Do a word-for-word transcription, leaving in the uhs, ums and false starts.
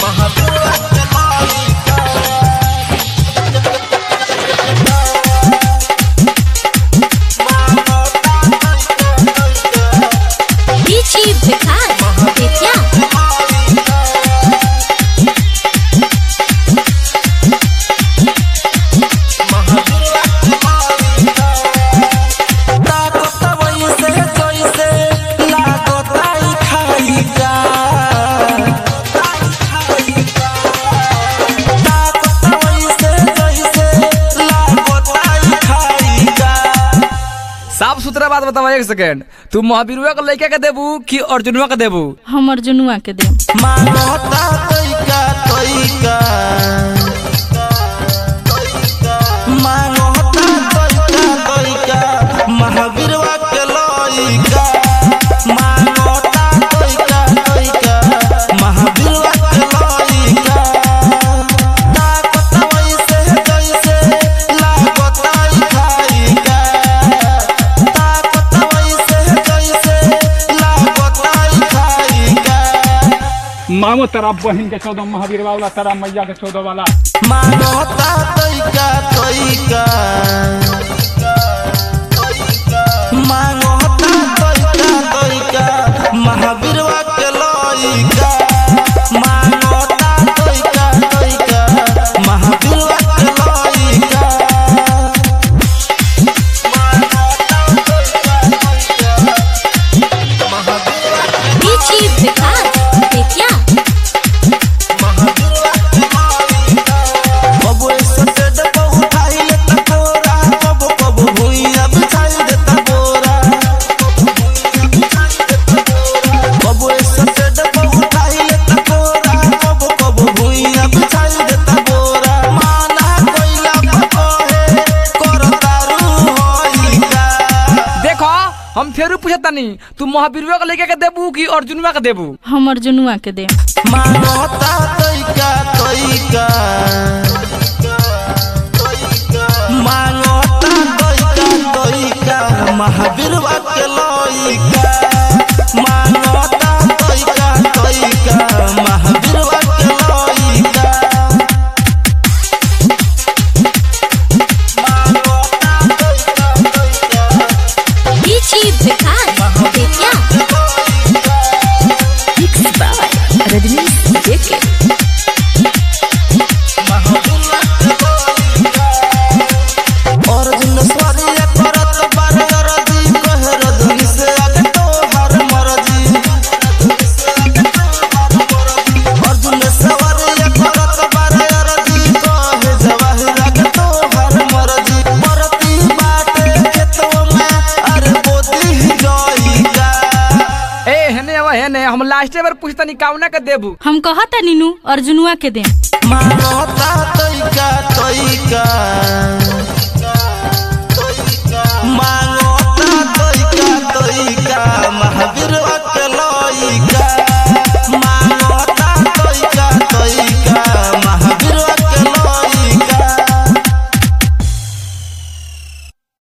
साफ सुथरा बात बताओ एक सेकंड, तू महावीरवा के लड़का के देबू कि अर्जुनवा के देबू? हम अर्जुनवा के देब। मानोता तोइका तोइका मानोता तोइका तोइका महावीरवा के लड़का मानोता तोइका तोइका महावीरवा के लड़का ताकत वैसे जैसे लागता खाइका ताकत वैसे जैसे लागता खाइका मामो तेरा बहन के चौदह महावीर वाला तेरा मैया के चौदह वाला मानोता तोइका तोइका मानोता तोइका तोइका महावीरवा के लड़का मानोता तोइका तोइका महावीरवा के लड़का मानोता तोइका तोइका महावीरवा बीची विकास देखिया हम फेरू पूछतानी, तू महावीरवा के लड़का के देबू कि अर्जुनवा के देबू? हम अर्जुनवा के देब। मानोता तोइका तोइका मानोता तोइका तोइका महावीरवा के लड़का मानोता तोइका तोइका महावीरवा के लड़का मानोता तोइका तोइका बीची विकास देखिया रजनी देखे अर्जुन स्वारिया करत बारर जी कहर धनी से आगे तो हर मरजी अर्जुन स्वारिया करत बारर जी कहे जवाहिर आगे तो हर मरजी परती बाटे खेतों में अरे बोती जाईगा। ए हेने अब हेने हम लास्ट बार पूछतानी काउना के देबू? हम कहता नीनू अर्जुनवा के देब। मानोता